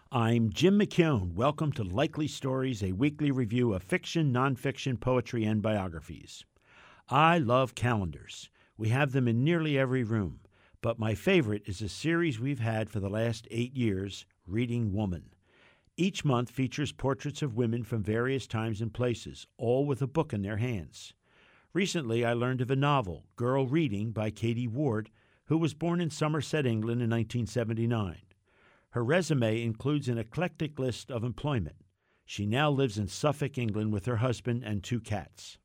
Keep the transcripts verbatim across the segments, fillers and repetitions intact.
I'm Jim McKeown. Welcome to Likely Stories, a weekly review of fiction, nonfiction, poetry, and biographies. I love calendars. We have them in nearly every room, but my favorite is a series we've had for the last eight years, Reading Woman. Each month features portraits of women from various times and places, all with a book in their hands. Recently, I learned of a novel, Girl Reading, by Katie Ward, who was born in Somerset, England in nineteen seventy-nine. Her resume includes an eclectic list of employment. She now lives in Suffolk, England, with her husband and two cats.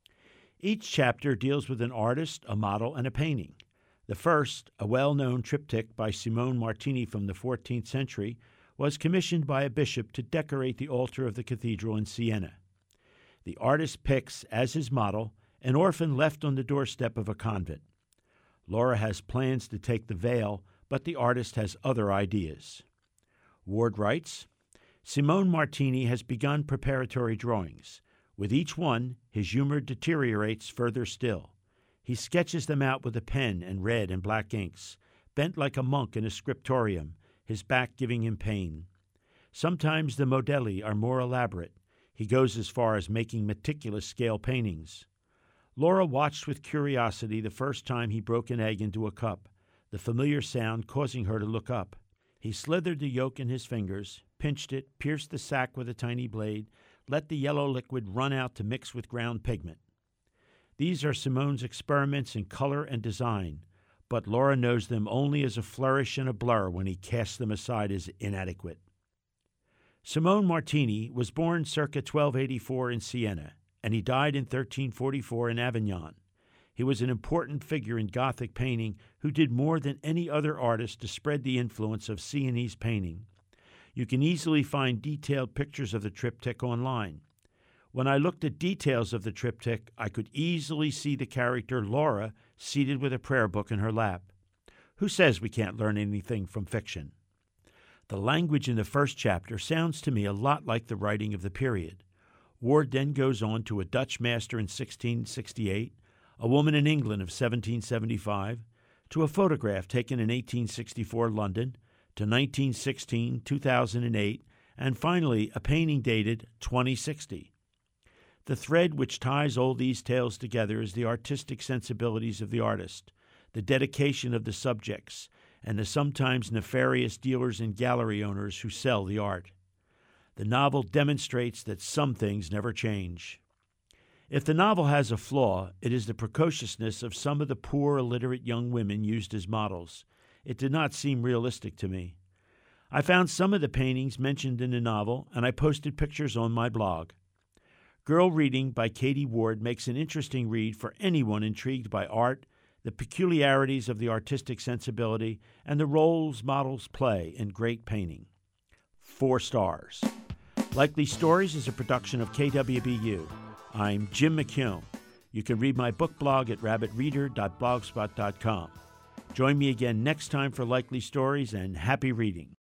Each chapter deals with an artist, a model, and a painting. The first, a well-known triptych by Simone Martini from the fourteenth century, was commissioned by a bishop to decorate the altar of the cathedral in Siena. The artist picks, as his model, an orphan left on the doorstep of a convent. Laura has plans to take the veil, but the artist has other ideas. Ward writes, Simone Martini has begun preparatory drawings. With each one, his humor deteriorates further still. He sketches them out with a pen and red and black inks, bent like a monk in a scriptorium, his back giving him pain. Sometimes the modelli are more elaborate. He goes as far as making meticulous scale paintings. Laura watched with curiosity the first time he broke an egg into a cup, the familiar sound causing her to look up. He slithered the yolk in his fingers, pinched it, pierced the sac with a tiny blade, let the yellow liquid run out to mix with ground pigment. These are Simone's experiments in color and design, but Laura knows them only as a flourish and a blur when he casts them aside as inadequate. Simone Martini was born circa twelve eighty-four in Siena, and he died in thirteen forty-four in Avignon. He was an important figure in Gothic painting who did more than any other artist to spread the influence of Sienese painting. You can easily find detailed pictures of the triptych online. When I looked at details of the triptych, I could easily see the character Laura seated with a prayer book in her lap. Who says we can't learn anything from fiction? The language in the first chapter sounds to me a lot like the writing of the period. Ward then goes on to a Dutch master in sixteen sixty-eight, a woman in England of seventeen seventy-five, to a photograph taken in eighteen sixty-four London, to nineteen sixteen, two thousand eight, and finally a painting dated twenty sixty. The thread which ties all these tales together is the artistic sensibilities of the artist, the dedication of the subjects, and the sometimes nefarious dealers and gallery owners who sell the art. The novel demonstrates that some things never change. If the novel has a flaw, it is the precociousness of some of the poor, illiterate young women used as models. It did not seem realistic to me. I found some of the paintings mentioned in the novel, and I posted pictures on my blog. Girl Reading by Katie Ward makes an interesting read for anyone intrigued by art, the peculiarities of the artistic sensibility, and the roles models play in great painting. Four stars. Likely Stories is a production of K W B U. I'm Jim McKeown. You can read my book blog at rabbit reader dot blogspot dot com. Join me again next time for Likely Stories, and happy reading.